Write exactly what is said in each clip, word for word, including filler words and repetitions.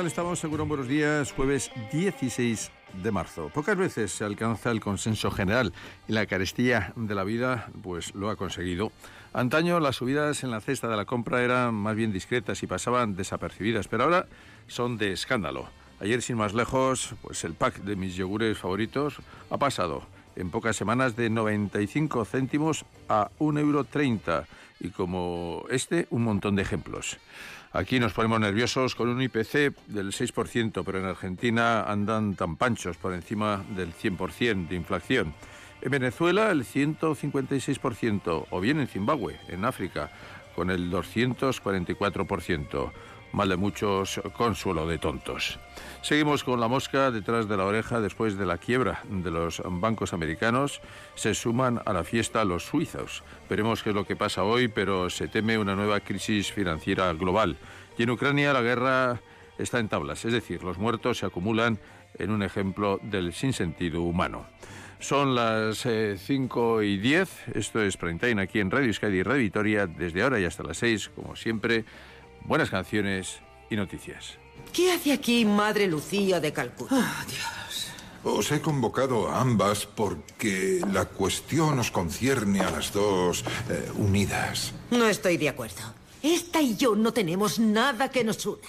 tal estamos? Seguro, buenos días. Jueves dieciséis de marzo. Pocas veces se alcanza el consenso general y la carestía de la vida pues lo ha conseguido. Antaño las subidas en la cesta de la compra eran más bien discretas y pasaban desapercibidas, pero ahora son de escándalo. Ayer, sin más lejos, pues el pack de mis yogures favoritos ha pasado en pocas semanas de noventa y cinco céntimos a un euro treinta, y como este, un montón de ejemplos. Aquí nos ponemos nerviosos con un I P C del seis por ciento, pero en Argentina andan tan panchos por encima del cien por ciento de inflación. En Venezuela el ciento cincuenta y seis por ciento, o bien en Zimbabue, en África, con el doscientos cuarenta y cuatro por ciento. Mal de muchos, consuelo de tontos. Seguimos con la mosca detrás de la oreja después de la quiebra de los bancos americanos. Se suman a la fiesta los suizos. Veremos qué es lo que pasa hoy, pero se teme una nueva crisis financiera global. Y en Ucrania la guerra está en tablas, es decir, los muertos se acumulan en un ejemplo del sinsentido humano. Son las eh, cinco y diez, esto es Prime Time aquí en Radio Euskadi y Radio Vitoria, desde ahora y hasta las seis, como siempre. Buenas canciones y noticias. ¿Qué hace aquí Madre Lucía de Calcuta? Oh, Dios. Os he convocado a ambas porque la cuestión os concierne a las dos eh, unidas. No estoy de acuerdo. Esta y yo no tenemos nada que nos una.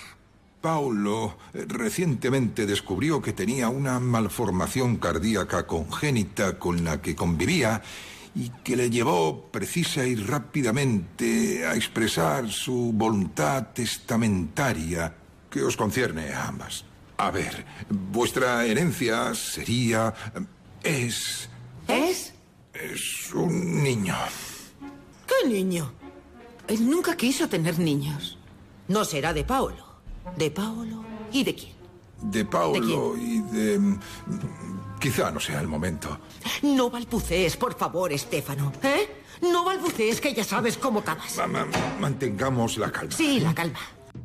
Paulo eh, recientemente descubrió que tenía una malformación cardíaca congénita con la que convivía y que le llevó precisa y rápidamente a expresar su voluntad testamentaria que os concierne a ambas. A ver, vuestra herencia sería... Es... ¿Es? Es un niño. ¿Qué niño? Él nunca quiso tener niños. No será de Paolo. ¿De Paolo? ¿Y de quién? De Paolo y de... Quizá no sea el momento. No balbucees, por favor, Estefano. ¿Eh? No balbucees, que ya sabes cómo acabas. Ma- ma- mantengamos la calma. Sí, la calma.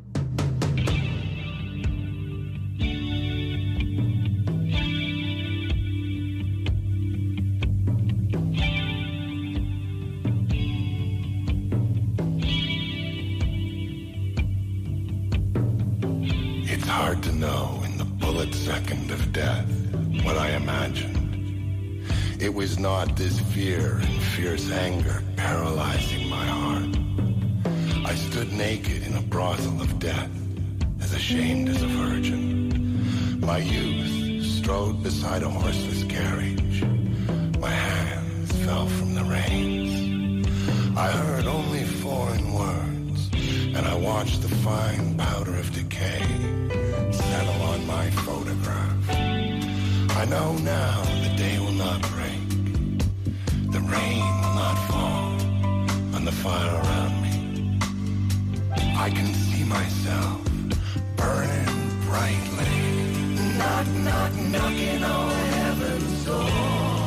It's hard to know in the bullet second of death what I imagined. It was not this fear and fierce anger paralyzing my heart. I stood naked in a brothel of death, as ashamed as a virgin. My youth strode beside a horseless carriage. My hands fell from the reins. I heard only foreign words, and I watched the fine powder of decay settle on my photograph. I know now the day will not break, the rain will not fall on the fire around me. I can see myself burning brightly, knock, knock, knocking on heaven's door.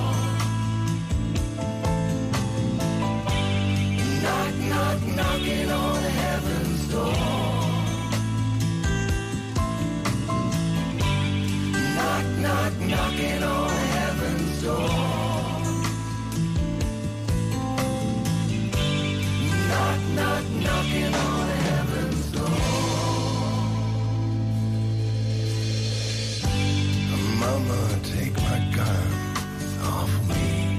Knock, knock, knocking on heaven's door. Knock, knock, knocking on heaven's door. Knock, knock, knocking on heaven's door. Mama, take my guns off me.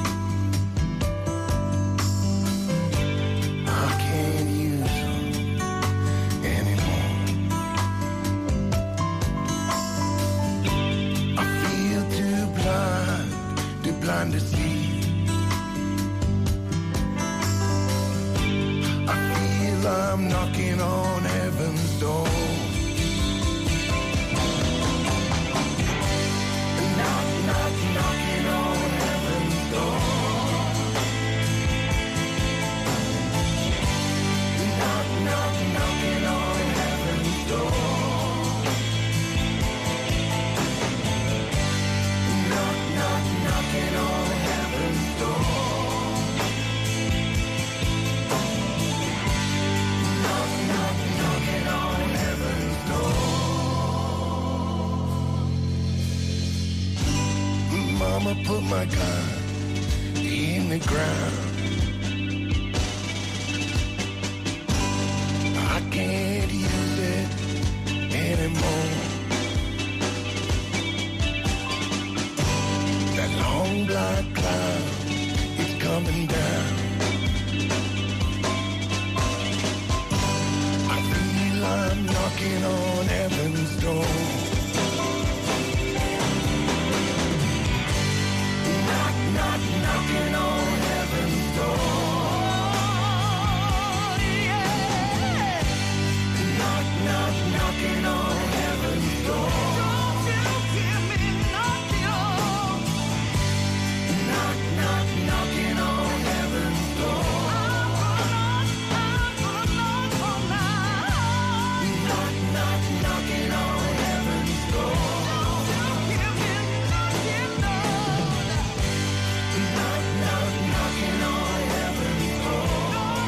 I can't use them anymore. I feel too blind, too blind to see. I feel I'm knocking on heaven's door. Knock, knock, knocking on heaven's door. Knock, knock, knocking on heaven's door. Knock, knock, knocking on heaven's door. Knock, knock, knocking on heaven's door. Mama put my gun in the ground. I can't use it anymore. anymore. That long black cloud is coming down. I feel I'm knocking on heaven's door. Knock, knock, knocking on heaven's door. Yeah. Knock, knock, knocking on heaven's door. Don't you hear me knocking on? Knock, knock, knocking on heaven's door. I'm gonna knock, I'm gonna knock all night. Knock, knock, knocking on heaven's door. Don't you hear me knocking on? Knock, knock, knocking on heaven's door.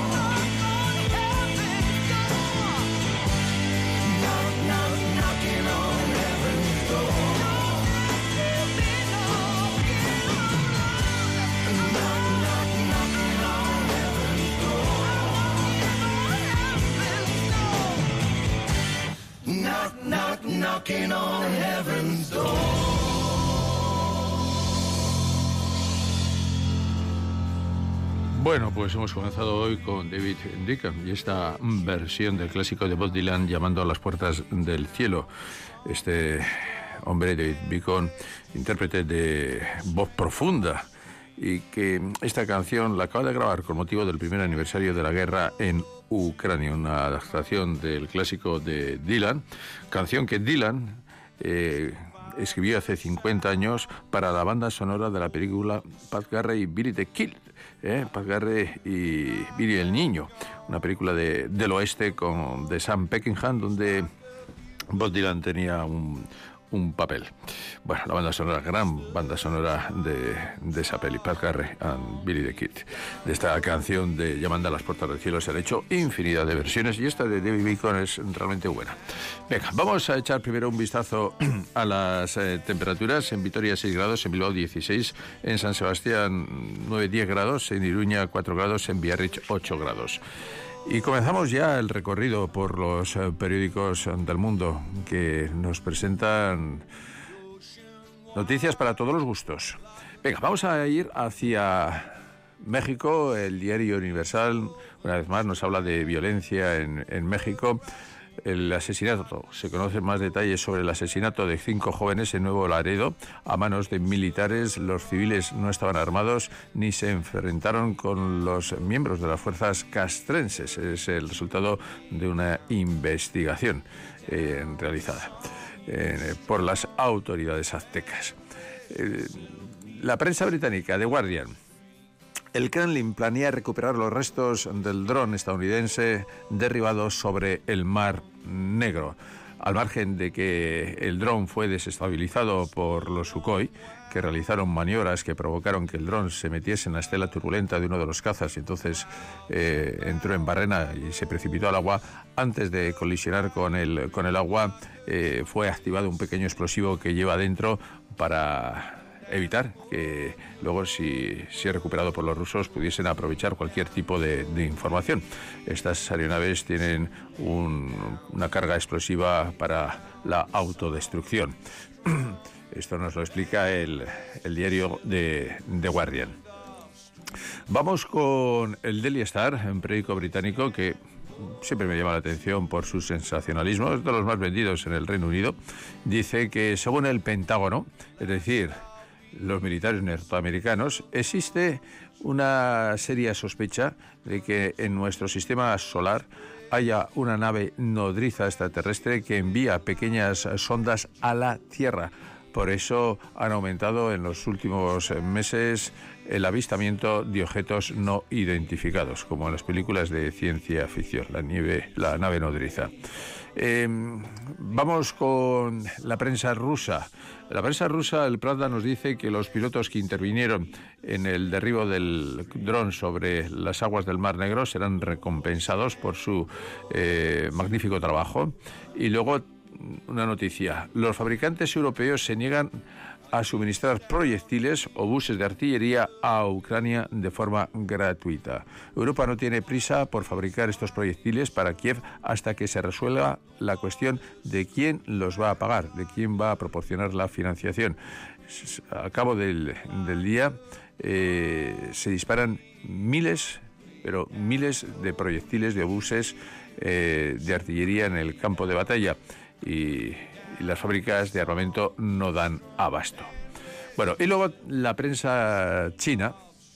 Knock, knock, knocking on heaven's door. Knock, knock, knocking on heaven's door. Knock, knock, knocking on heaven's door. Bueno, pues hemos comenzado hoy con David Deacon y esta versión del clásico de Bob Dylan, Llamando a las puertas del cielo. Este hombre, David Deacon, intérprete de voz profunda, y que esta canción la acaba de grabar con motivo del primer aniversario de la guerra en Ucrania, una adaptación del clásico de Dylan, canción que Dylan eh, escribió hace cincuenta años para la banda sonora de la película Pat Garrett y Billy the Kid, eh, Pat Garrett y Billy el Niño, una película de, del oeste con, de Sam Peckinpah, donde Bob Dylan tenía un, un papel. Bueno, la banda sonora, gran banda sonora de, de esa peli, Pat Garrett and Billy the Kid. De esta canción de Llamando a las puertas del cielo se han hecho infinidad de versiones y esta de David Deacon es realmente buena. Venga, vamos a echar primero un vistazo a las eh, temperaturas. En Vitoria seis grados, en Bilbao dieciséis, en San Sebastián nueve diez grados, en Iruña cuatro grados, en Biarritz ocho grados. Y comenzamos ya el recorrido por los eh, periódicos del mundo que nos presentan noticias para todos los gustos. Venga, vamos a ir hacia México. El diario Universal, una vez más, nos habla de violencia en, en México. El asesinato, se conocen más detalles sobre el asesinato de cinco jóvenes en Nuevo Laredo a manos de militares. Los civiles no estaban armados ni se enfrentaron con los miembros de las fuerzas castrenses. Es el resultado de una investigación eh, realizada eh, por las autoridades aztecas. Eh, la prensa británica, The Guardian. El Kremlin planea recuperar los restos del dron estadounidense derribado sobre el Mar Negro. Al margen de que el dron fue desestabilizado por los Sukhoi, que realizaron maniobras que provocaron que el dron se metiese en la estela turbulenta de uno de los cazas y entonces eh, entró en barrena y se precipitó al agua. Antes de colisionar con el, con el agua, eh, fue activado un pequeño explosivo que lleva dentro para evitar que luego, si, si es recuperado por los rusos, pudiesen aprovechar cualquier tipo de, de información. Estas aeronaves tienen un, una carga explosiva para la autodestrucción. Esto nos lo explica el, el diario de The Guardian. Vamos con el Daily Star, un periódico británico que siempre me llama la atención por su sensacionalismo, es de los más vendidos en el Reino Unido. Dice que, según el Pentágono, es decir, los militares norteamericanos, existe una seria sospecha de que en nuestro sistema solar haya una nave nodriza extraterrestre que envía pequeñas sondas a la Tierra. Por eso han aumentado en los últimos meses el avistamiento de objetos no identificados, como en las películas de ciencia ficción, la, nieve, la nave nodriza. Eh, vamos con la prensa rusa. La prensa rusa, el Pravda, nos dice que los pilotos que intervinieron en el derribo del dron sobre las aguas del Mar Negro serán recompensados por su eh, magnífico trabajo. Y luego una noticia: los fabricantes europeos se niegan a suministrar proyectiles o buses de artillería a Ucrania de forma gratuita. Europa no tiene prisa por fabricar estos proyectiles para Kiev hasta que se resuelva la cuestión de quién los va a pagar, de quién va a proporcionar la financiación. Al cabo del, del día eh, se disparan miles, pero miles de proyectiles, de obuses eh, de artillería en el campo de batalla y, y las fábricas de armamento no dan abasto. Bueno, y luego la prensa china,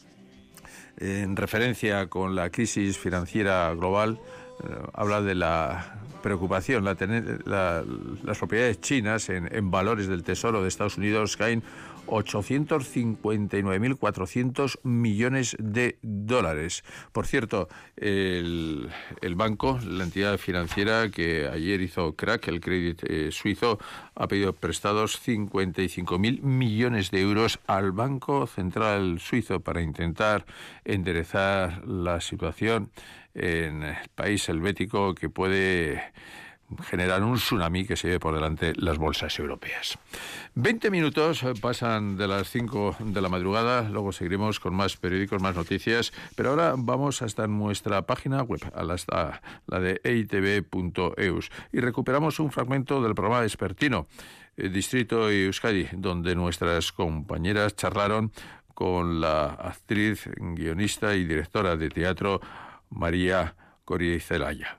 en referencia con la crisis financiera global, eh, habla de la preocupación. La tener, la, las propiedades chinas en, en valores del Tesoro de Estados Unidos caen ochocientos cincuenta y nueve mil cuatrocientos millones de dólares. Por cierto, el, el banco, la entidad financiera que ayer hizo crack, el Credit eh, Suizo, ha pedido prestados cincuenta y cinco mil millones de euros al Banco Central Suizo para intentar enderezar la situación en el país helvético, que puede generar un tsunami que se lleve por delante las bolsas europeas. veinte minutos pasan de las cinco de la madrugada, luego seguiremos con más periódicos, más noticias, pero ahora vamos hasta nuestra página web, a la, a la de e i te be punto e u s, y recuperamos un fragmento del programa Vespertino, el Distrito Euskadi, donde nuestras compañeras charlaron con la actriz, guionista y directora de teatro María Goirizelaya.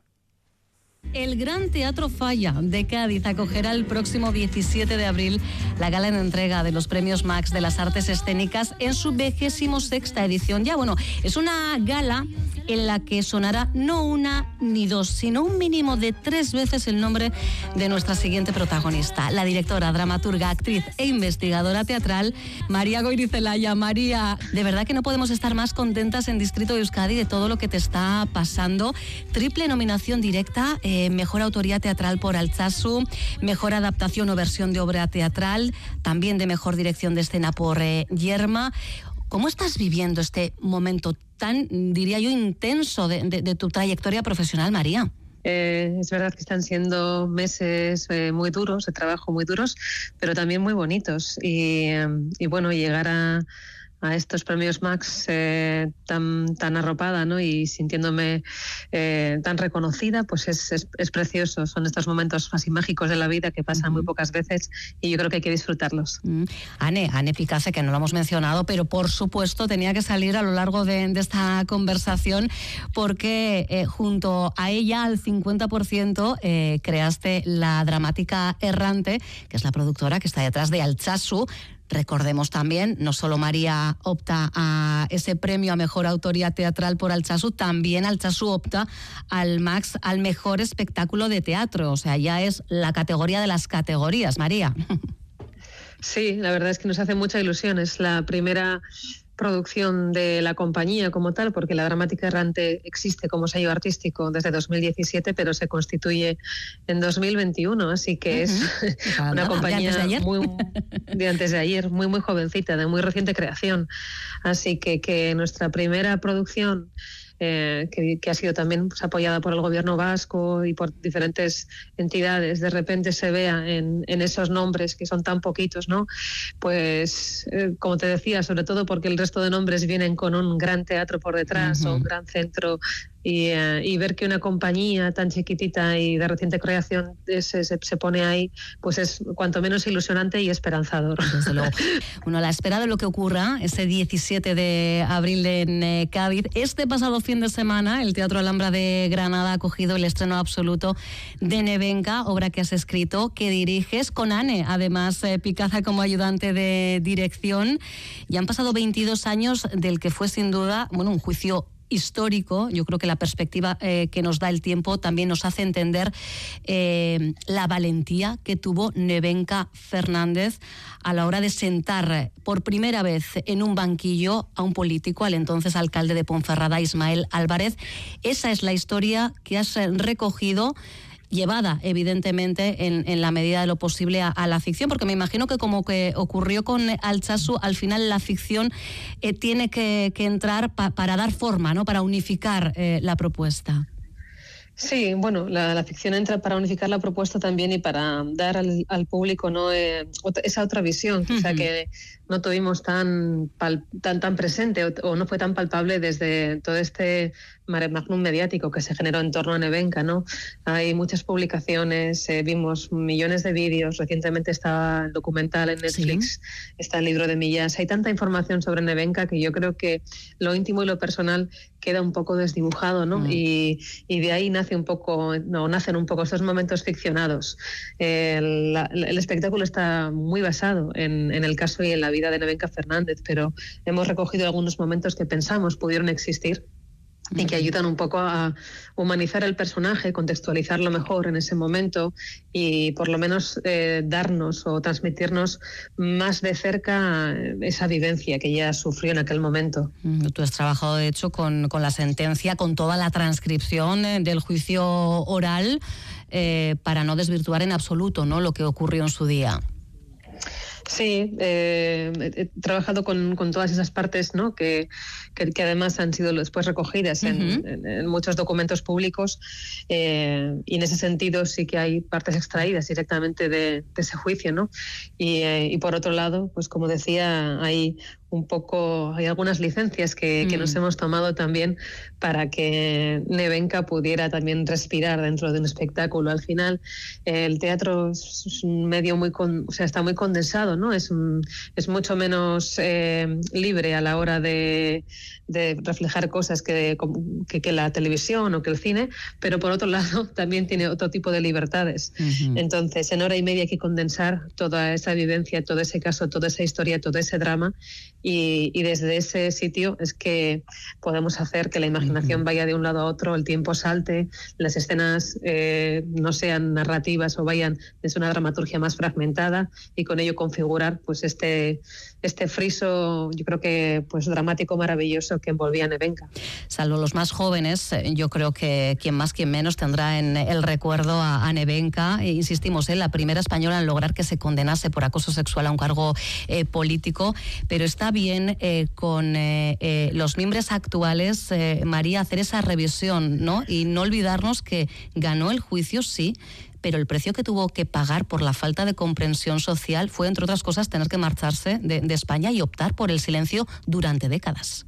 El Gran Teatro Falla de Cádiz acogerá el próximo diecisiete de abril la gala en entrega de los premios Max de las Artes Escénicas en su vigésimo sexta edición. Ya, bueno, es una gala en la que sonará no una ni dos, sino un mínimo de tres veces el nombre de nuestra siguiente protagonista, la directora, dramaturga, actriz e investigadora teatral María Goirizelaya. María, de verdad que no podemos estar más contentas en Distrito Euskadi de todo lo que te está pasando. Triple nominación directa, eh, mejor autoría teatral por Altsasu, mejor adaptación o versión de obra teatral, también de mejor dirección de escena por eh, Yerma. ¿Cómo estás viviendo este momento tan, diría yo, intenso de, de, de tu trayectoria profesional, María? Eh, es verdad que están siendo meses eh, muy duros, de trabajo muy duros, pero también muy bonitos. Y, eh, y bueno, llegar a, a estos premios Max eh, tan, tan arropada, ¿no? Y sintiéndome eh, tan reconocida, pues es, es, es precioso. Son estos momentos así mágicos de la vida que pasan uh-huh. muy pocas veces y yo creo que hay que disfrutarlos. Uh-huh. Ane, Ane Picase, que no lo hemos mencionado, pero por supuesto tenía que salir a lo largo de, de esta conversación porque eh, junto a ella al cincuenta por ciento eh, creaste la Dramática Errante, que es la productora que está detrás de Altsasu. Recordemos también, no solo María opta a ese premio a mejor autoría teatral por Altsasu, también Altsasu opta al Max al mejor espectáculo de teatro. O sea, ya es la categoría de las categorías, María. Sí, la verdad es que nos hace mucha ilusión. Es la primera producción de la compañía como tal, porque la Dramática Errante existe como sello artístico desde dos mil diecisiete, pero se constituye en dos mil veintiuno, así que uh-huh. es una nada, compañía de antes de, muy de antes de ayer, muy muy jovencita, de muy reciente creación, así que que nuestra primera producción Eh, que, que ha sido también pues, apoyada por el gobierno vasco y por diferentes entidades, de repente se vea en, en esos nombres que son tan poquitos, ¿no? Pues, eh, como te decía, sobre todo porque el resto de nombres vienen con un gran teatro por detrás uh-huh. o un gran centro, y, eh, y ver que una compañía tan chiquitita y de reciente creación se, se, se pone ahí, pues es cuanto menos ilusionante y esperanzador. Desde luego. Bueno, la espera de lo que ocurra ese diecisiete de abril en eh, Cádiz. Este pasado fin de semana el Teatro Alhambra de Granada ha acogido el estreno absoluto de Nevenka, obra que has escrito, que diriges con Ane, además eh, Picaza como ayudante de dirección. Y han pasado veintidós años del que fue sin duda, bueno, un juicio histórico. Yo creo que la perspectiva eh, que nos da el tiempo también nos hace entender eh, la valentía que tuvo Nevenka Fernández a la hora de sentar por primera vez en un banquillo a un político, al entonces alcalde de Ponferrada, Ismael Álvarez. Esa es la historia que has recogido, llevada evidentemente en, en la medida de lo posible a, a la ficción, porque me imagino que como que ocurrió con Altsasu, al final la ficción eh, tiene que, que entrar pa, para dar forma, ¿no? Para unificar eh, la propuesta. Sí, bueno, la, la ficción entra para unificar la propuesta también y para dar al, al público, ¿no?, eh, otra, esa otra visión, quizá uh-huh. que no tuvimos tan, pal, tan, tan presente o, o no fue tan palpable desde todo este mare magnum mediático que se generó en torno a Nevenka, ¿no? Hay muchas publicaciones, eh, vimos millones de vídeos, recientemente está el documental en Netflix, sí. está el libro de Millás, hay tanta información sobre Nevenka que yo creo que lo íntimo y lo personal queda un poco desdibujado, ¿no? Mm. Y, y de ahí nace un poco, no, nacen un poco estos momentos ficcionados. El, la, el espectáculo está muy basado en, en el caso y en la vida de Nevenka Fernández, pero hemos recogido algunos momentos que pensamos pudieron existir y que ayudan un poco a humanizar el personaje, contextualizarlo mejor en ese momento y por lo menos eh, darnos o transmitirnos más de cerca esa vivencia que ella sufrió en aquel momento. Tú has trabajado, de hecho, con, con la sentencia, con toda la transcripción del juicio oral eh, para no desvirtuar en absoluto, ¿no?, lo que ocurrió en su día. Sí, eh, he trabajado con, con todas esas partes, ¿no?, que, que, que además han sido después recogidas uh-huh. en, en, en muchos documentos públicos eh, y en ese sentido sí que hay partes extraídas directamente de, de ese juicio, ¿no? Y, eh, y por otro lado, pues como decía, hay un poco, hay algunas licencias que, que mm. nos hemos tomado también para que Nevenka pudiera también respirar dentro de un espectáculo. Al final, eh, el teatro es un medio muy, con, o sea, está muy condensado, ¿no? Es, un, es mucho menos eh, libre a la hora de, de reflejar cosas que, que, que la televisión o que el cine, pero por otro lado también tiene otro tipo de libertades. Mm-hmm. Entonces, en hora y media hay que condensar toda esa vivencia, todo ese caso, toda esa historia, todo ese drama. Y, y desde ese sitio es que podemos hacer que la imaginación vaya de un lado a otro, el tiempo salte, las escenas eh, no sean narrativas o vayan desde una dramaturgia más fragmentada y con ello configurar pues este, este friso, yo creo que pues dramático maravilloso que envolvía a Nevenka. Salvo los más jóvenes, yo creo que quien más, quien menos tendrá en el recuerdo a, a Nevenka. E insistimos, ¿eh? la primera española en lograr que se condenase por acoso sexual a un cargo eh, político, pero está bien eh, con eh, eh, los miembros actuales, eh, María, hacer esa revisión, ¿no? Y no olvidarnos que ganó el juicio, sí, pero el precio que tuvo que pagar por la falta de comprensión social fue, entre otras cosas, tener que marcharse de, de España y optar por el silencio durante décadas.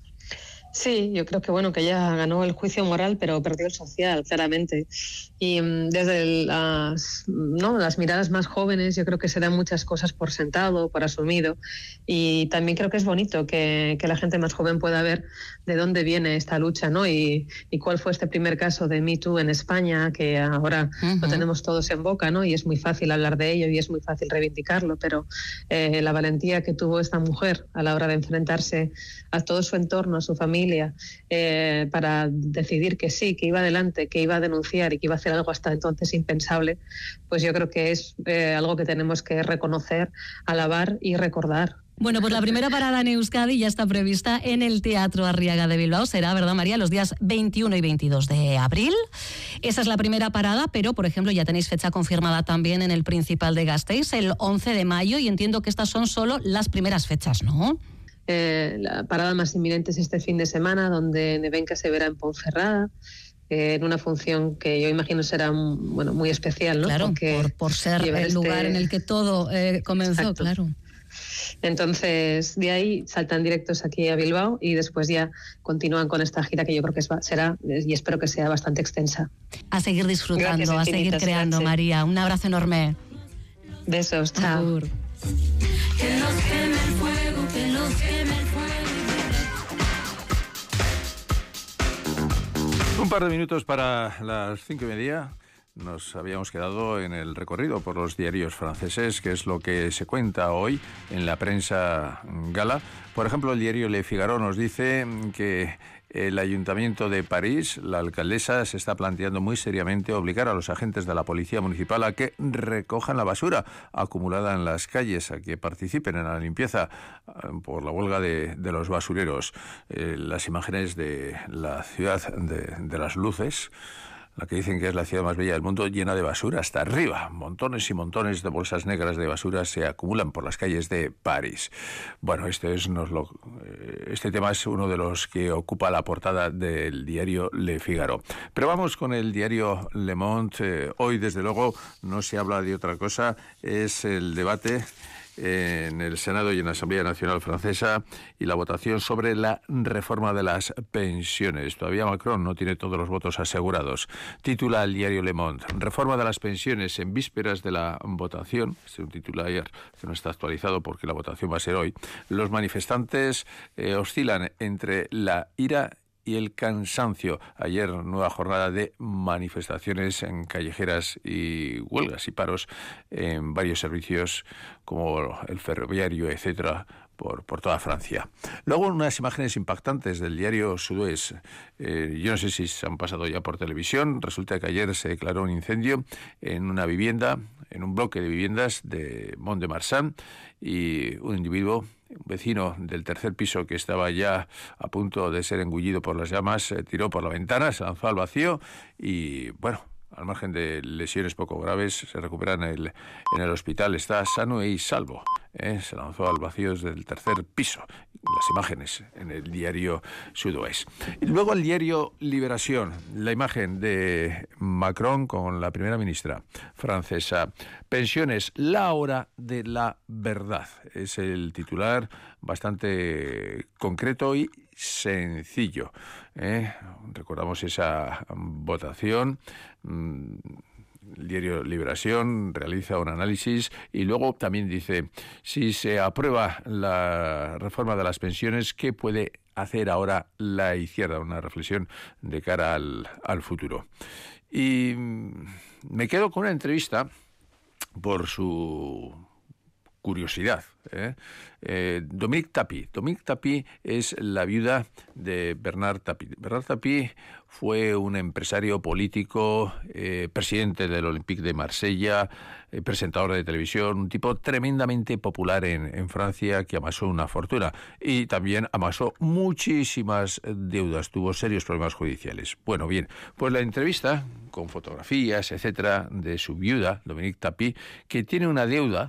Sí, yo creo que bueno que ella ganó el juicio moral, pero perdió el social, claramente. Y um, desde las, ¿no? las miradas más jóvenes, yo creo que se dan muchas cosas por sentado, por asumido. Y también creo que es bonito que, que la gente más joven pueda ver de dónde viene esta lucha, ¿no? Y, y cuál fue este primer caso de Me Too en España, que ahora uh-huh. lo tenemos todos en boca, ¿no? Y es muy fácil hablar de ello y es muy fácil reivindicarlo, pero eh, la valentía que tuvo esta mujer a la hora de enfrentarse a todo su entorno, a su familia, Eh, para decidir que sí, que iba adelante, que iba a denunciar y que iba a hacer algo hasta entonces impensable, pues yo creo que es eh, algo que tenemos que reconocer, alabar y recordar. Bueno, pues la primera parada en Euskadi ya está prevista en el Teatro Arriaga de Bilbao. Será, ¿verdad, María?, los días veintiuno y veintidós de abril. Esa es la primera parada, pero, por ejemplo, ya tenéis fecha confirmada también en el Principal de Gasteiz, el once de mayo, y entiendo que estas son solo las primeras fechas, ¿no? Eh, la parada más inminente es este fin de semana, donde Nevenka se verá en Ponferrada, eh, en una función que yo imagino será bueno, muy especial, ¿no? Claro, por, por ser el este... lugar en el que todo eh, comenzó. Exacto. Claro. Entonces, de ahí saltan directos aquí a Bilbao y después ya continúan con esta gira que yo creo que es, será, y espero que sea bastante extensa. A seguir disfrutando, gracias, a seguir creando, gracias. María. Un abrazo enorme. Besos, chao. Agur. Que nos queme el fuego, que nos queme el fuego. Un par de minutos para las cinco y media. Nos habíamos quedado en el recorrido por los diarios franceses, que es lo que se cuenta hoy en la prensa gala. Por ejemplo, el diario Le Figaro nos dice que el Ayuntamiento de París, la alcaldesa, se está planteando muy seriamente obligar a los agentes de la Policía Municipal a que recojan la basura acumulada en las calles, a que participen en la limpieza por la huelga de, de los basureros. Eh, las imágenes de la ciudad de, de las luces la que dicen que es la ciudad más bella del mundo, llena de basura hasta arriba. Montones y montones de bolsas negras de basura se acumulan por las calles de París. Bueno, este, es, nos lo, este tema es uno de los que ocupa la portada del diario Le Figaro. Pero vamos con el diario Le Monde. Eh, hoy, desde luego, no se habla de otra cosa. Es el debate en el Senado y en la Asamblea Nacional Francesa y la votación sobre la reforma de las pensiones. Todavía Macron no tiene todos los votos asegurados. Titula el diario Le Monde: Reforma de las pensiones en vísperas de la votación. Es un titular que no está actualizado porque la votación va a ser hoy. Los manifestantes eh, oscilan entre la ira y el cansancio. Ayer, nueva jornada de manifestaciones en callejeras y huelgas y paros en varios servicios como el ferroviario, etcétera, por, por toda Francia. Luego, unas imágenes impactantes del diario Sud-Ouest. Eh, yo no sé si se han pasado ya por televisión. Resulta que ayer se declaró un incendio en una vivienda, en un bloque de viviendas de Mont-de-Marsan, y un individuo, un vecino del tercer piso que estaba ya a punto de ser engullido por las llamas, se tiró por la ventana, se lanzó al vacío y, bueno, al margen de lesiones poco graves, se recupera en el, en el hospital. Está sano y salvo. ¿eh? Se lanzó al vacío desde el tercer piso. Las imágenes en el diario Sud-Ouest. Y luego el diario Liberación. La imagen de Macron con la primera ministra francesa. Pensiones, la hora de la verdad. Es el titular bastante concreto y sencillo. ¿eh? Recordamos esa votación. El diario Liberación realiza un análisis y luego también dice: si se aprueba la reforma de las pensiones, ¿qué puede hacer ahora la izquierda? Una reflexión de cara al, al futuro. Y me quedo con una entrevista por su curiosidad. ¿eh? Eh, Dominique Tapie. Dominique Tapie es la viuda de Bernard Tapie. Bernard Tapie fue un empresario político, eh, presidente del Olympique de Marsella, eh, presentador de televisión, un tipo tremendamente popular en, en Francia, que amasó una fortuna y también amasó muchísimas deudas, tuvo serios problemas judiciales. Bueno, bien, pues la entrevista con fotografías, etcétera, de su viuda, Dominique Tapie, que tiene una deuda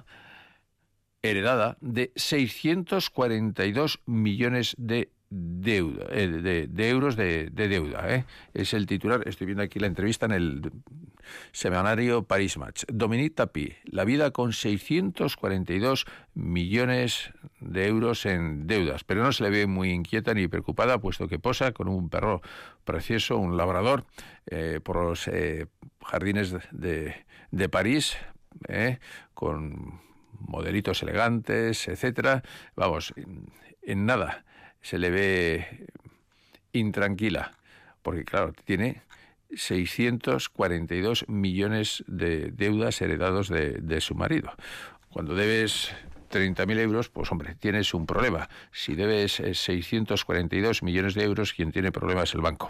heredada de seiscientos cuarenta y dos millones de deuda, eh, de, de euros de, de deuda. ¿eh? Es el titular. Estoy viendo aquí la entrevista en el semanario Paris Match. Dominique Tapie, la vida con seiscientos cuarenta y dos millones de euros en deudas, pero no se le ve muy inquieta ni preocupada, puesto que posa con un perro precioso, un labrador, eh, por los eh, jardines de, de París, eh, con modelitos elegantes, etcétera. Vamos, en nada se le ve intranquila, porque claro, tiene seiscientos cuarenta y dos millones de deudas heredados de, de su marido. Cuando debes treinta mil euros, pues hombre, tienes un problema. Si debes seiscientos cuarenta y dos millones de euros, quien tiene problemas es el banco.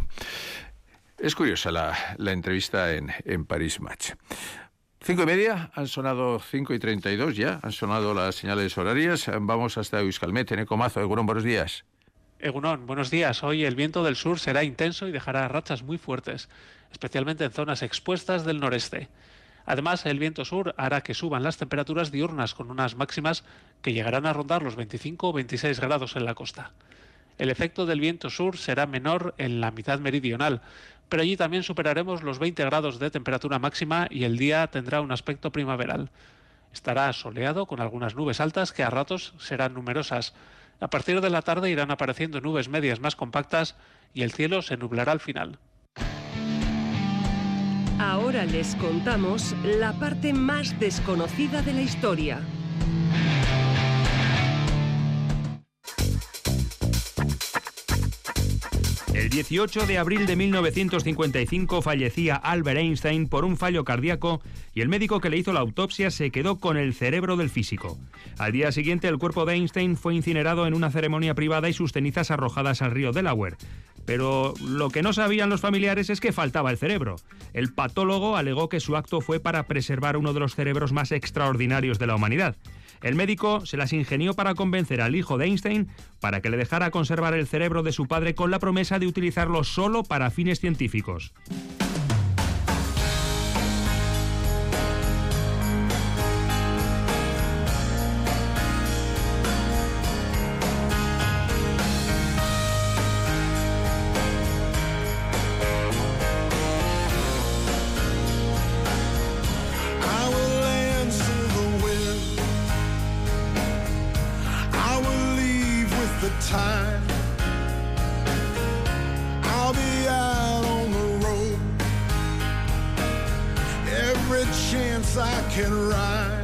Es curiosa la, la entrevista en, en Paris Match. Cinco y media, han sonado cinco y treinta y dos ya, han sonado las señales horarias. Vamos hasta Euskalmet, en Ecomazo. Egunon, buenos días. Egunon, buenos días. Hoy el viento del sur será intenso y dejará rachas muy fuertes, especialmente en zonas expuestas del noreste. Además, el viento sur hará que suban las temperaturas diurnas con unas máximas que llegarán a rondar los veinticinco o veintiséis grados en la costa. El efecto del viento sur será menor en la mitad meridional, pero allí también superaremos los veinte grados de temperatura máxima y el día tendrá un aspecto primaveral. Estará soleado con algunas nubes altas que a ratos serán numerosas. A partir de la tarde irán apareciendo nubes medias más compactas y el cielo se nublará al final. Ahora les contamos la parte más desconocida de la historia. El dieciocho de abril de mil novecientos cincuenta y cinco fallecía Albert Einstein por un fallo cardíaco y el médico que le hizo la autopsia se quedó con el cerebro del físico. Al día siguiente, el cuerpo de Einstein fue incinerado en una ceremonia privada y sus cenizas arrojadas al río Delaware. Pero lo que no sabían los familiares es que faltaba el cerebro. El patólogo alegó que su acto fue para preservar uno de los cerebros más extraordinarios de la humanidad. El médico se las ingenió para convencer al hijo de Einstein para que le dejara conservar el cerebro de su padre con la promesa de utilizarlo solo para fines científicos. the time, I'll be out on the road every chance I can ride.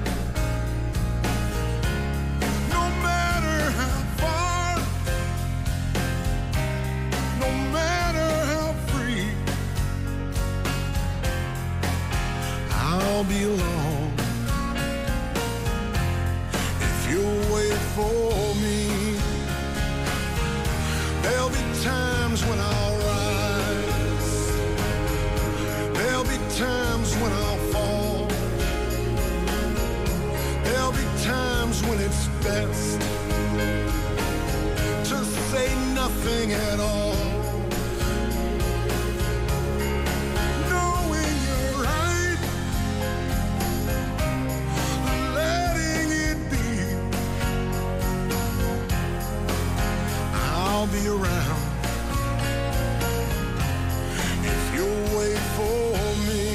No matter how far, no matter how free, I'll be alone if you'll wait for me. There'll be times when I'll rise, there'll be times when I'll fall, there'll be times when it's best to say nothing at all. Knowing you're right, letting it be, I'll be around if you'll wait for me,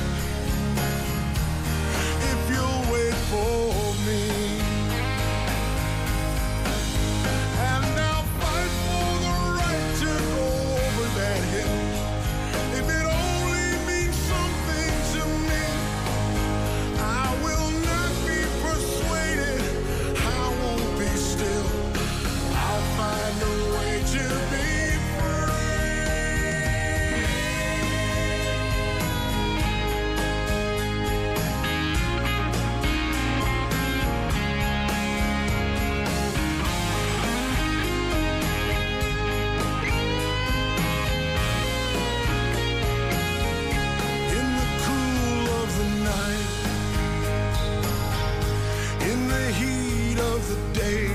if you'll wait for me. And I'll fight for the right to go over that hill. If it only means something to me, I will not be persuaded, I won't be still. I'll find a way to be in the cool of the night, in the heat of the day.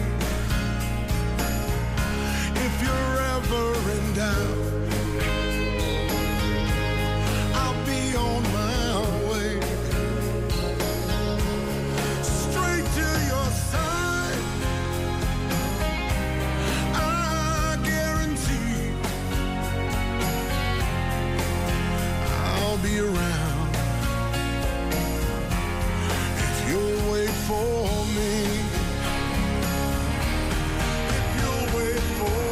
If you're ever in doubt, I'll be on my way straight to your side. I guarantee I'll be around if you'll wait for me. If you'll wait for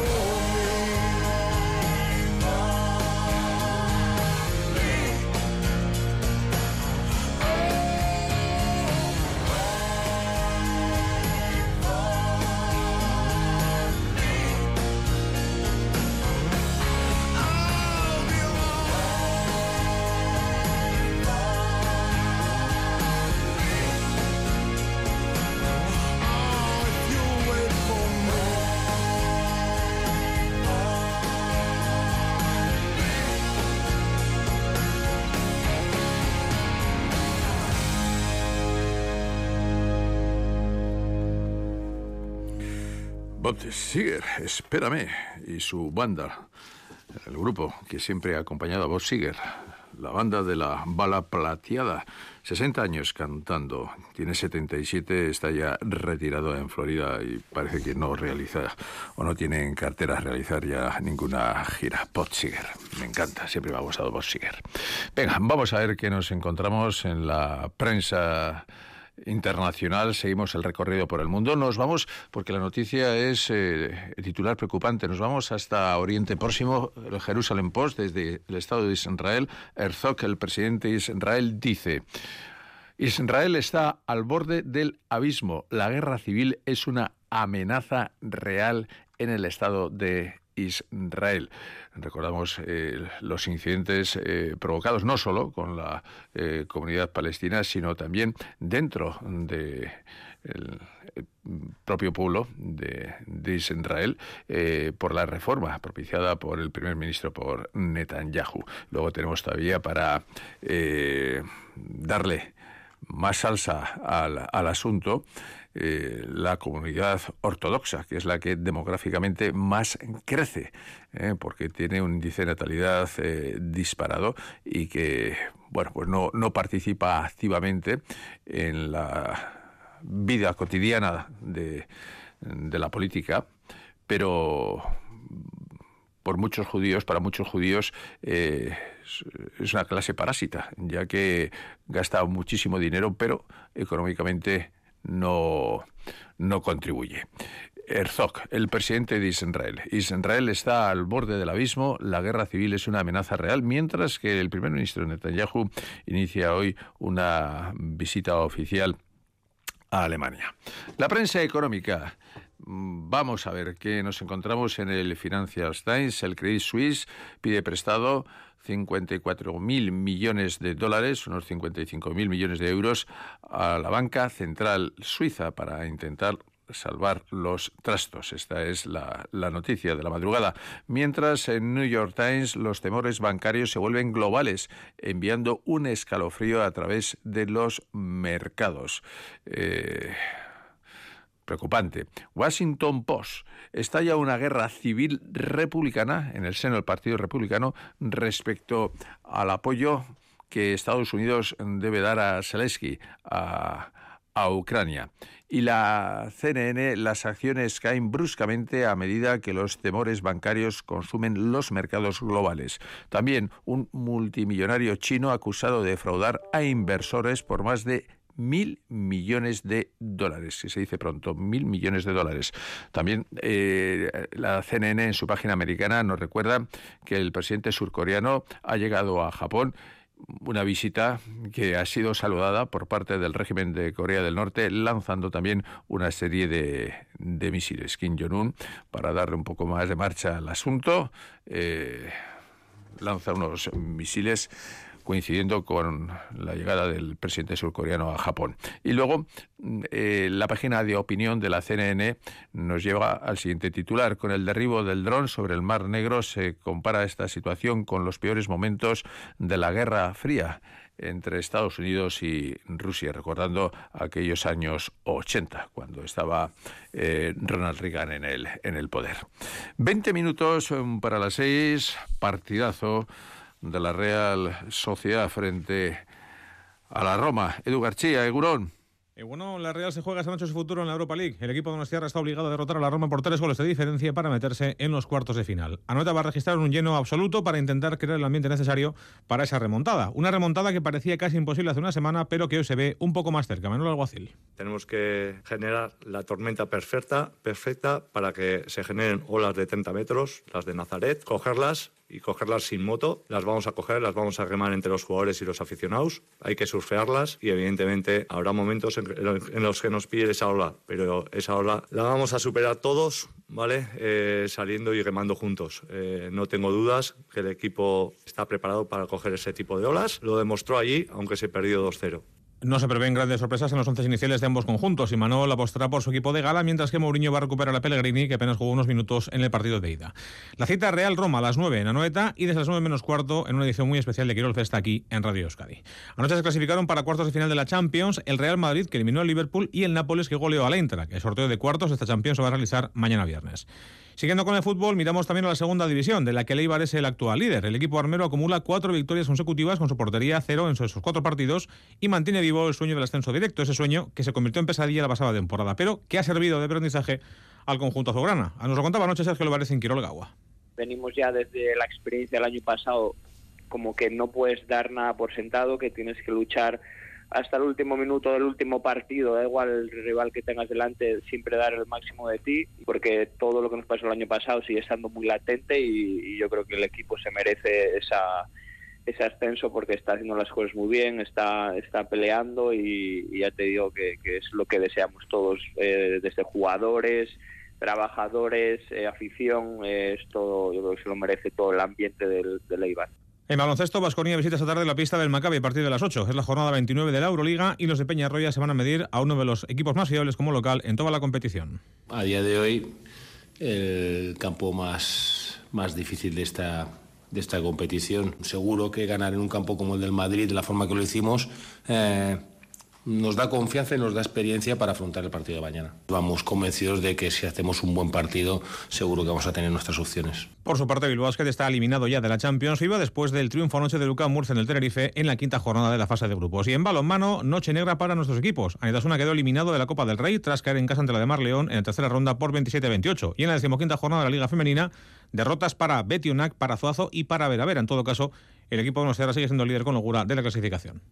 Bob Seger, Espérame, y su banda, el grupo que siempre ha acompañado a Bob Seger, la banda de la Bala Plateada, sesenta años cantando, tiene setenta y siete, está ya retirado en Florida y parece que no realiza o no tiene en cartera realizar ya ninguna gira. Bob Seger, me encanta, siempre me ha gustado Bob Seger. Venga, vamos a ver qué nos encontramos en la prensa internacional. Seguimos el recorrido por el mundo. Nos vamos, porque la noticia es eh, titular preocupante, nos vamos hasta Oriente Próximo. El Jerusalem Post, desde el Estado de Israel, Herzog, el presidente de Israel, dice: Israel está al borde del abismo. La guerra civil es una amenaza real en el Estado de Israel. Recordamos eh, los incidentes eh, provocados no solo con la eh, comunidad palestina, sino también dentro de el, el propio pueblo de, de Israel eh, por la reforma propiciada por el primer ministro, por Netanyahu. Luego tenemos todavía para eh, darle más salsa al, al asunto Eh, la comunidad ortodoxa, que es la que demográficamente más crece, eh, porque tiene un índice de natalidad eh, disparado y que, bueno, pues no, no participa activamente en la vida cotidiana de, de la política, pero por muchos judíos, para muchos judíos, eh, es una clase parásita, ya que gasta muchísimo dinero, pero económicamente no, no contribuye. Herzog, el presidente de Israel. Israel está al borde del abismo, la guerra civil es una amenaza real, mientras que el primer ministro Netanyahu inicia hoy una visita oficial a Alemania. La prensa económica. Vamos a ver que nos encontramos en el Financial Times. El Credit Suisse pide prestado cincuenta y cuatro mil millones de dólares, unos cincuenta y cinco mil millones de euros, a la banca central suiza para intentar salvar los trastos. Esta es la, la noticia de la madrugada. Mientras en New York Times los temores bancarios se vuelven globales, enviando un escalofrío a través de los mercados. Eh... Preocupante. Washington Post. Estalla una guerra civil republicana en el seno del Partido Republicano respecto al apoyo que Estados Unidos debe dar a Zelensky, a, a Ucrania. Y la C N N, las acciones caen bruscamente a medida que los temores bancarios consumen los mercados globales. También un multimillonario chino acusado de defraudar a inversores por más de mil millones de dólares, si se dice pronto, mil millones de dólares. También eh, la C N N en su página americana nos recuerda que el presidente surcoreano ha llegado a Japón, una visita que ha sido saludada por parte del régimen de Corea del Norte, lanzando también una serie de, de misiles. Kim Jong-un, para darle un poco más de marcha al asunto, eh, lanza unos misiles coincidiendo con la llegada del presidente surcoreano a Japón. Y luego, eh, la página de opinión de la C N N nos lleva al siguiente titular. Con el derribo del dron sobre el Mar Negro se compara esta situación con los peores momentos de la Guerra Fría entre Estados Unidos y Rusia, recordando aquellos años ochenta, cuando estaba eh, Ronald Reagan en el, en el poder. Veinte minutos para las seis, partidazo de la Real Sociedad frente a la Roma. Edu García, Egurón. Eh, bueno, la Real se juega esta noche su futuro en la Europa League. El equipo de Donostiarra está obligado a derrotar a la Roma por tres goles de diferencia para meterse en los cuartos de final. Anoeta va a registrar un lleno absoluto para intentar crear el ambiente necesario para esa remontada. Una remontada que parecía casi imposible hace una semana, pero que hoy se ve un poco más cerca. Manuel Alguacil. Tenemos que generar la tormenta perfecta, perfecta para que se generen olas de treinta metros, las de Nazaret, cogerlas y cogerlas sin moto. Las vamos a coger, las vamos a remar entre los jugadores y los aficionados. Hay que surfearlas y evidentemente habrá momentos en, en los que nos pille esa ola, pero esa ola la vamos a superar todos, ¿vale? Eh, saliendo y remando juntos. Eh, no tengo dudas que el equipo está preparado para coger ese tipo de olas. Lo demostró allí, aunque se perdió dos cero. No se prevén grandes sorpresas en los once iniciales de ambos conjuntos. Imanol apostará por su equipo de gala, mientras que Mourinho va a recuperar a Pellegrini, que apenas jugó unos minutos en el partido de ida. La cita Real-Roma a las nueve en Anoeta y desde las nueve menos cuarto en una edición muy especial de Quirol Festa aquí en Radio Euskadi. Anoche se clasificaron para cuartos de final de la Champions el Real Madrid, que eliminó al Liverpool, y el Nápoles, que goleó al Eintracht. El sorteo de cuartos de esta Champions se va a realizar mañana viernes. Siguiendo con el fútbol, miramos también a la segunda división, de la que el Eibar es el actual líder. El equipo armero acumula cuatro victorias consecutivas con su portería cero en esos cuatro partidos y mantiene vivo el sueño del ascenso directo, ese sueño que se convirtió en pesadilla la pasada temporada, pero que ha servido de aprendizaje al conjunto azulgrana. Nos lo contaba anoche Sergio Álvarez en Quirol Gaua. Venimos ya desde la experiencia del año pasado, como que no puedes dar nada por sentado, que tienes que luchar hasta el último minuto del último partido, da igual el rival que tengas delante, siempre dar el máximo de ti, porque todo lo que nos pasó el año pasado sigue estando muy latente y, y yo creo que el equipo se merece esa, ese ascenso porque está haciendo las cosas muy bien, está, está peleando y, y ya te digo que, que es lo que deseamos todos, eh, desde jugadores, trabajadores, eh, afición, eh, es todo, yo creo que se lo merece todo el ambiente del, del Eibar. En baloncesto, Baskonia visita esta tarde la pista del Maccabi a partir de las ocho. Es la jornada veintinueve de la Euroliga y los de Peñarroya se van a medir a uno de los equipos más fiables como local en toda la competición. A día de hoy, el campo más, más difícil de esta, de esta competición. Seguro que ganar en un campo como el del Madrid, de la forma que lo hicimos, eh, nos da confianza y nos da experiencia para afrontar el partido de mañana. Vamos convencidos de que si hacemos un buen partido, seguro que vamos a tener nuestras opciones. Por su parte, Bilbao Basket está eliminado ya de la Champions FIBA después del triunfo anoche de Luka Murcia en el Tenerife en la quinta jornada de la fase de grupos. Y en balonmano, noche negra para nuestros equipos. Anitasuna quedó eliminado de la Copa del Rey tras caer en casa ante la de Mar León en la tercera ronda por veintisiete a veintiocho. Y en la decimoquinta jornada de la Liga Femenina, derrotas para Betionac, para Zuazo y para Veravera. En todo caso, el equipo de Donostia sigue siendo líder con holgura de la clasificación.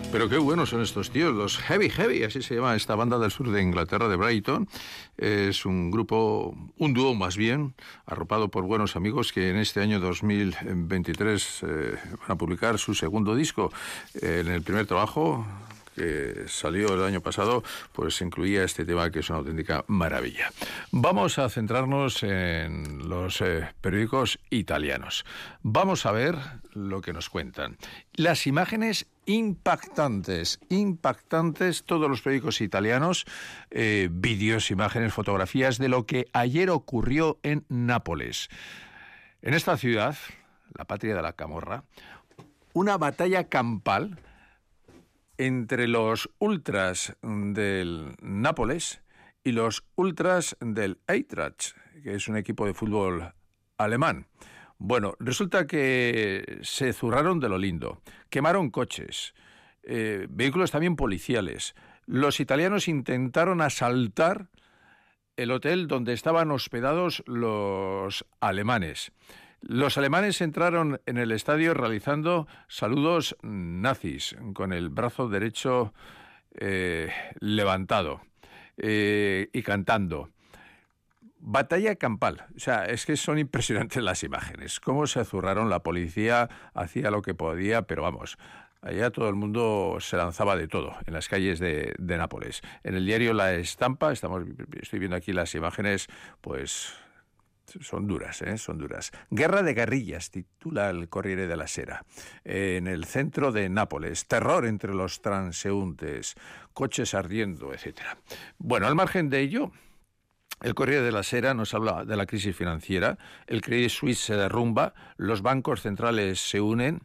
Pero qué buenos son estos tíos, los Heavy Heavy, así se llama esta banda del sur de Inglaterra, de Brighton. Es un grupo, un dúo más bien, arropado por buenos amigos que en este año dos mil veintitrés eh, van a publicar su segundo disco. Eh, en el primer trabajo, que salió el año pasado, pues incluía este tema que es una auténtica maravilla. Vamos a centrarnos en los eh, periódicos italianos. Vamos a ver lo que nos cuentan. Las imágenes impactantes, impactantes, todos los periódicos italianos, eh, vídeos, imágenes, fotografías de lo que ayer ocurrió en Nápoles. En esta ciudad, la patria de la camorra, una batalla campal entre los ultras del Nápoles y los ultras del Eintracht, que es un equipo de fútbol alemán. Bueno, resulta que se zurraron de lo lindo, quemaron coches, eh, vehículos también policiales. Los italianos intentaron asaltar el hotel donde estaban hospedados los alemanes. Los alemanes entraron en el estadio realizando saludos nazis, con el brazo derecho eh, levantado eh, y cantando. Batalla campal. O sea, es que son impresionantes las imágenes. Cómo se azurraron, la policía hacía lo que podía, pero vamos, allá todo el mundo se lanzaba de todo en las calles de, de Nápoles. En el diario La Estampa, estamos, estoy viendo aquí las imágenes, pues son duras, ¿eh? Son duras. Guerra de guerrillas, titula el Corriere della Sera. Eh, en el centro de Nápoles, terror entre los transeúntes, coches ardiendo, etcétera. Bueno, al margen de ello, el Corriere della Sera nos habla de la crisis financiera. El Credit Suisse se derrumba, los bancos centrales se unen.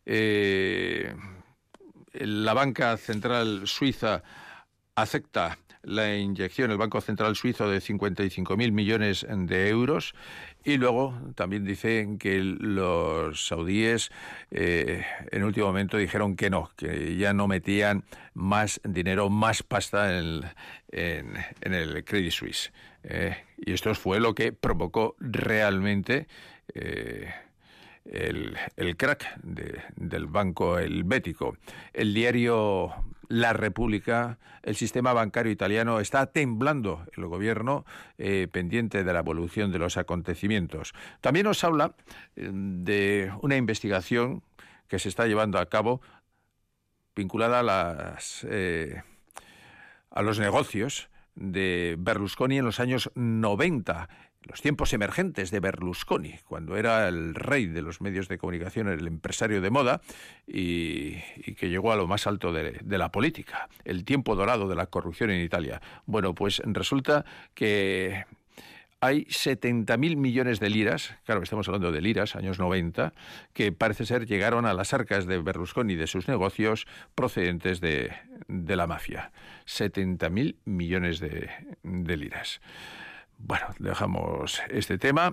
Eh, la banca central suiza acepta la inyección, el Banco Central Suizo, de cincuenta y cinco mil millones de euros. Y luego también dicen que los saudíes eh, en último momento dijeron que no, que ya no metían más dinero, más pasta en, en, en el Credit Suisse. Eh, y esto fue lo que provocó realmente eh, el, el crack de, del banco helvético. El diario La República, el sistema bancario italiano está temblando, el gobierno eh, pendiente de la evolución de los acontecimientos. También nos habla eh, de una investigación que se está llevando a cabo vinculada a, las, eh, a los negocios de Berlusconi en los años noventa, los tiempos emergentes de Berlusconi, cuando era el rey de los medios de comunicación, el empresario de moda, y, y que llegó a lo más alto de, de la política, el tiempo dorado de la corrupción en Italia. Bueno, pues resulta que hay setenta mil millones de liras, claro, estamos hablando de liras, años noventa, que parece ser llegaron a las arcas de Berlusconi y de sus negocios procedentes de, de la mafia. setenta mil millones de, de liras. Bueno, dejamos este tema.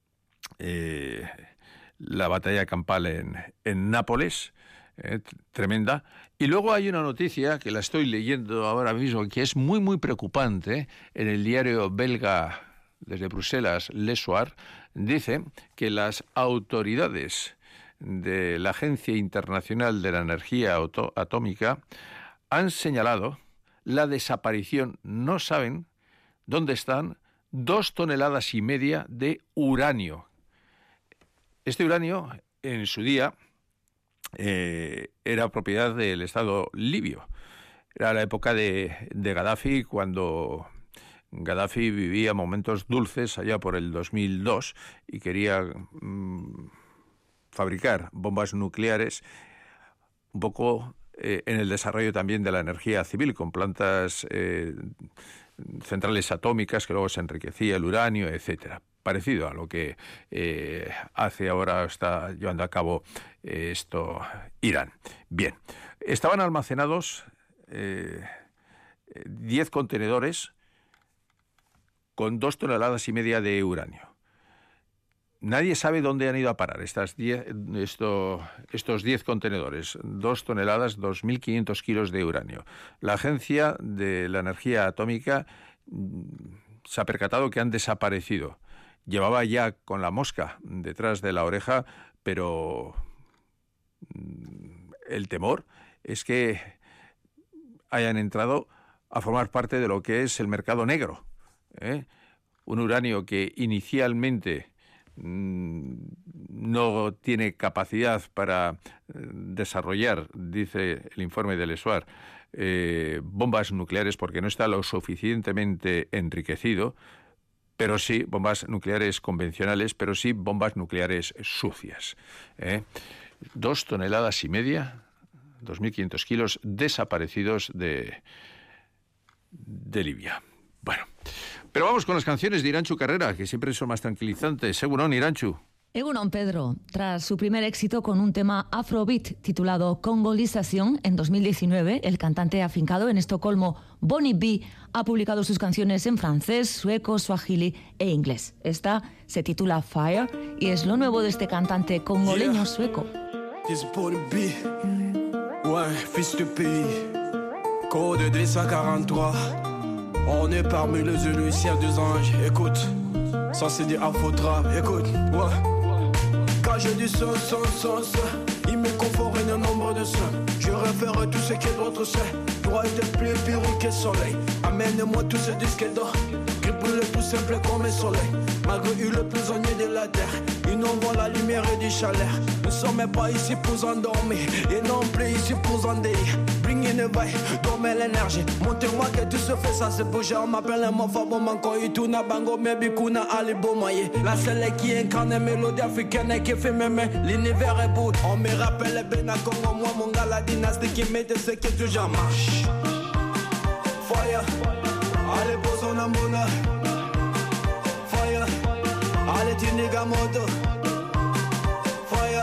Eh, la batalla campal en, en Nápoles, eh, tremenda. Y luego hay una noticia que la estoy leyendo ahora mismo, que es muy, muy preocupante. En el diario belga, desde Bruselas, Le Soir, dice que las autoridades de la Agencia Internacional de la Energía Auto- Atómica han señalado la desaparición, no saben dónde están, dos toneladas y media de uranio. Este uranio, en su día, eh, era propiedad del Estado libio. Era la época de, de Gaddafi, cuando Gaddafi vivía momentos dulces allá por el dos mil dos y quería mmm, fabricar bombas nucleares, un poco eh, en el desarrollo también de la energía civil, con plantas eh, centrales atómicas que luego se enriquecía el uranio, etcétera. Parecido a lo que eh, hace ahora, está llevando a cabo eh, esto Irán. Bien, estaban almacenados eh, diez contenedores con dos toneladas y media de uranio. Nadie sabe dónde han ido a parar estas diez, esto, estos diez contenedores, dos toneladas, dos mil quinientos kilos de uranio. La Agencia de la Energía Atómica se ha percatado que han desaparecido. Llevaba ya con la mosca detrás de la oreja, pero el temor es que hayan entrado a formar parte de lo que es el mercado negro, ¿eh? Un uranio que inicialmente mmm, no tiene capacidad para desarrollar, dice el informe del E S U A R, eh, bombas nucleares porque no está lo suficientemente enriquecido, pero sí bombas nucleares convencionales, pero sí bombas nucleares sucias, ¿eh? Dos toneladas y media, dos mil quinientos kilos desaparecidos de, de Libia. Bueno, pero vamos con las canciones de Irantxu Carrera, que siempre son más tranquilizantes. Egunon, Irantxu. Egunon, Pedro. Tras su primer éxito con un tema afrobeat titulado Congolización en dos mil diecinueve, el cantante afincado en Estocolmo, Bonnie B, ha publicado sus canciones en francés, sueco, swahili e inglés. Esta se titula Fire y es lo nuevo de este cantante congoleño sueco. This Bonnie B, ouais, fils du pays, code deux cent quarante-trois, on est parmi les Élusiens des anges, écoute, ça c'est du afro-trap, écoute, ouais. Quand je dis son, son, son, son, il me confond un nombre de sons. Je réfère tout ce que l'autre sait. Droit est plus pire que soleil. Amène-moi tous ces disques d'or. Grippe le plus simple comme un soleil. Malgré eu le prisonnier de la terre, ils n'envoient la lumière et du chaleur. Nous sommes pas ici pour endormir, et non plus ici pour endeuiller. Bring in the vibe, dormez l'énergie. Montrez-moi que tout se fait, ça se bouge. On m'appelle un mot fabo, manko, ituna bango, mebi kuna alibo maye. La seule qui incarne une mélodie africaine et qui fait mémé. L'univers est beau. On me rappelle Ben à Congo, moi mon gars, la dynastie qui met de ce qui toujours marche. Fire, allez, posons un bonheur. Fire, allez, tiniga moto. Fire,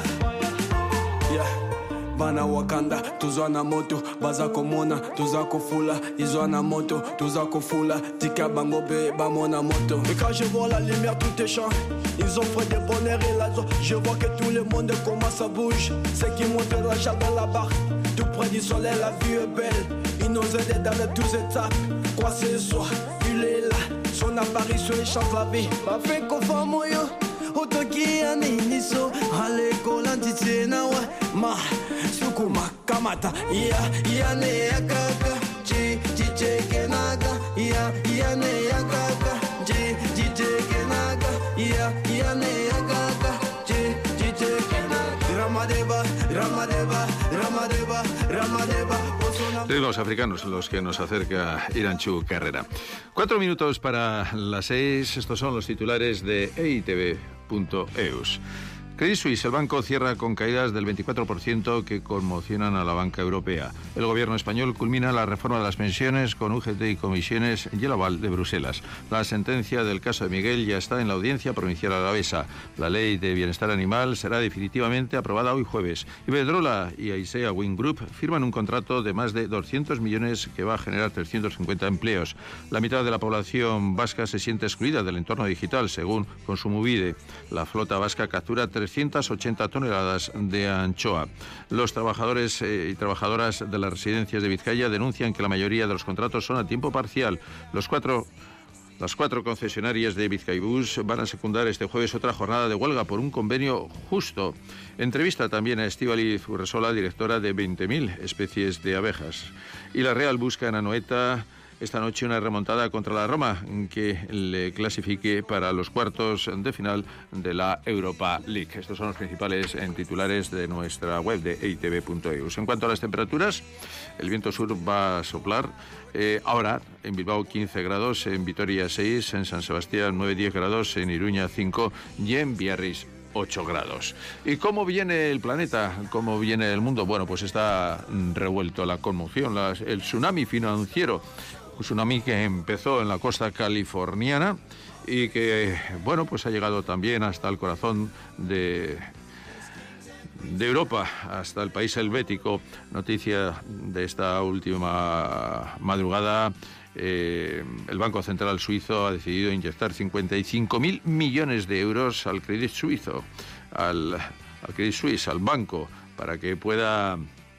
yeah. Bana Wakanda, tuzwa na moto, baza komona, tuza kofula, izwa na moto, tuza kofula, tika bango be, bamona moto. Et quand je vois la lumière, tout est champ. Ils ont fait des bonheurs et la joie. Je vois que tout le monde commence à bouger. C'est qui monte la chatte dans la barre. Tout près du soleil, la vie est belle. Il nous aide dans les douze étapes. Quoi ce soir, il est là. Son apparition, il chante la vie. Ma fait qu'on fait mon yo. Otoki aniniso. Ale kolantiti na wa. Ma, sukuma kamata. Ya, ya ne ya kaka. Chi, chi cheke naga. Ya, ya ne ya kaka. Chi, chi cheke naga. Ya, ya ne ya kaka. Chi, chi cheke naga. Ramadeva, Ramadeva, Ramadeva, Ramadeva. Ritmos africanos los que nos acerca Irantxu Carrera. Cuatro minutos para las seis. Estos son los titulares de e i te be punto e u s. Credit Suisse, el banco, cierra con caídas del veinticuatro por ciento que conmocionan a la banca europea. El gobierno español culmina la reforma de las pensiones con U G T y comisiones y el aval de Bruselas. La sentencia del caso de Miguel ya está en la Audiencia Provincial Alavesa. La ley de bienestar animal será definitivamente aprobada hoy jueves. Iberdrola y Aisea Wind Group firman un contrato de más de doscientos millones que va a generar trescientos cincuenta empleos. La mitad de la población vasca se siente excluida del entorno digital, según Kontsumobide. La flota vasca captura trescientas ochenta toneladas de anchoa. Los trabajadores eh, y trabajadoras de las residencias de Vizcaya denuncian que la mayoría de los contratos son a tiempo parcial. Los cuatro, las cuatro concesionarias de Bizkaibus van a secundar este jueves otra jornada de huelga por un convenio justo. Entrevista también a Estíbaliz Urresola, directora de veinte mil especies de abejas. Y la Real busca en Anoeta esta noche una remontada contra la Roma que le clasifique para los cuartos de final de la Europa League. Estos son los principales en titulares de nuestra web de e i te be punto e u s. En cuanto a las temperaturas, el viento sur va a soplar eh, ahora en Bilbao quince grados, en Vitoria seis, en San Sebastián nueve diez grados, en Iruña cinco y en Biarritz ocho grados. ¿Y cómo viene el planeta? ¿Cómo viene el mundo? Bueno, pues está revuelto, la conmoción, la, el tsunami financiero. Un tsunami que empezó en la costa californiana y que, bueno, pues ha llegado también hasta el corazón de, de Europa, hasta el país helvético. Noticia de esta última madrugada. Eh, el Banco Central Suizo ha decidido inyectar cincuenta y cinco mil millones de euros al Credit Suizo, al, al Credit Suisse, al banco, para que pueda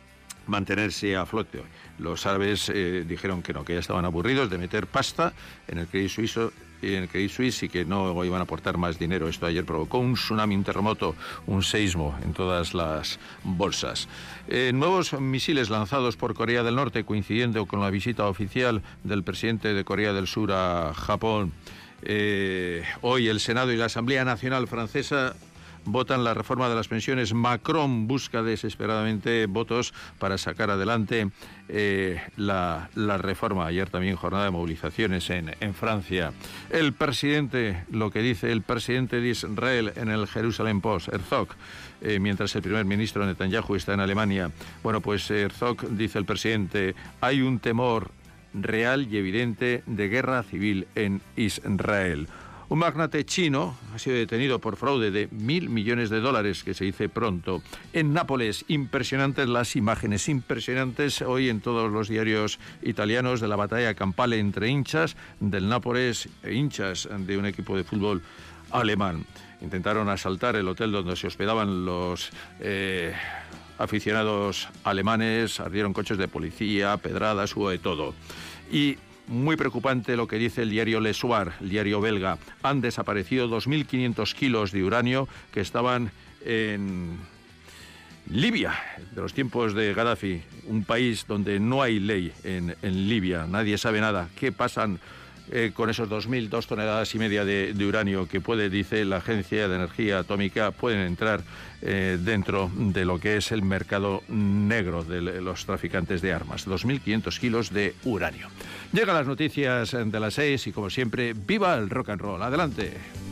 mantenerse a flote. Los árabes eh, dijeron que no, que ya estaban aburridos de meter pasta en el Credit Suisse en el Credit Suisse y que no iban a aportar más dinero. Esto ayer provocó un tsunami, un terremoto, un seísmo en todas las bolsas. Eh, nuevos misiles lanzados por Corea del Norte, coincidiendo con la visita oficial del presidente de Corea del Sur a Japón. Eh, hoy el Senado y la Asamblea Nacional Francesa votan la reforma de las pensiones. Macron busca desesperadamente votos para sacar adelante eh, la, la reforma. Ayer también jornada de movilizaciones en, en Francia. El presidente, lo que dice el presidente de Israel en el Jerusalem Post, Herzog, eh, mientras el primer ministro Netanyahu está en Alemania. Bueno, pues Herzog, dice el presidente, hay un temor real y evidente de guerra civil en Israel. Un magnate chino ha sido detenido por fraude de mil millones de dólares, que se dice pronto. En Nápoles, impresionantes las imágenes, impresionantes hoy en todos los diarios italianos de la batalla campal entre hinchas del Nápoles e hinchas de un equipo de fútbol alemán. Intentaron asaltar el hotel donde se hospedaban los eh, aficionados alemanes, ardieron coches de policía, pedradas, hubo de todo. Y muy preocupante lo que dice el diario Le Soir, el diario belga. Han desaparecido dos mil quinientos kilos de uranio que estaban en Libia, de los tiempos de Gaddafi, un país donde no hay ley en, en Libia. Nadie sabe nada. ¿Qué pasan eh, con esos dos mil dos toneladas y media de, de uranio que puede, dice la Agencia de Energía Atómica, pueden entrar eh, dentro de lo que es el mercado negro de los traficantes de armas? dos mil quinientos kilos de uranio. Llegan las noticias de las seis y, como siempre, ¡viva el rock and roll! ¡Adelante!